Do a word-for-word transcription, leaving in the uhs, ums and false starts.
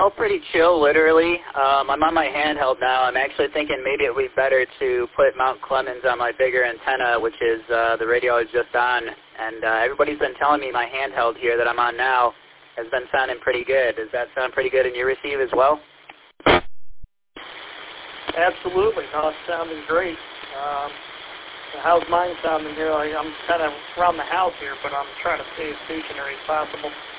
know, pretty chill, literally. Um, I'm on my handheld now. I'm actually thinking maybe it would be better to put Mount Clemens on my bigger antenna, which is uh, the radio I was just on. And uh, everybody's been telling me my handheld here that I'm on now has been sounding pretty good. Does that sound pretty good in your receive as well? Absolutely. No, it's sounding great. Um, how's mine sounding here? Like, I'm kind of around the house here, but I'm trying to stay as stationary as possible.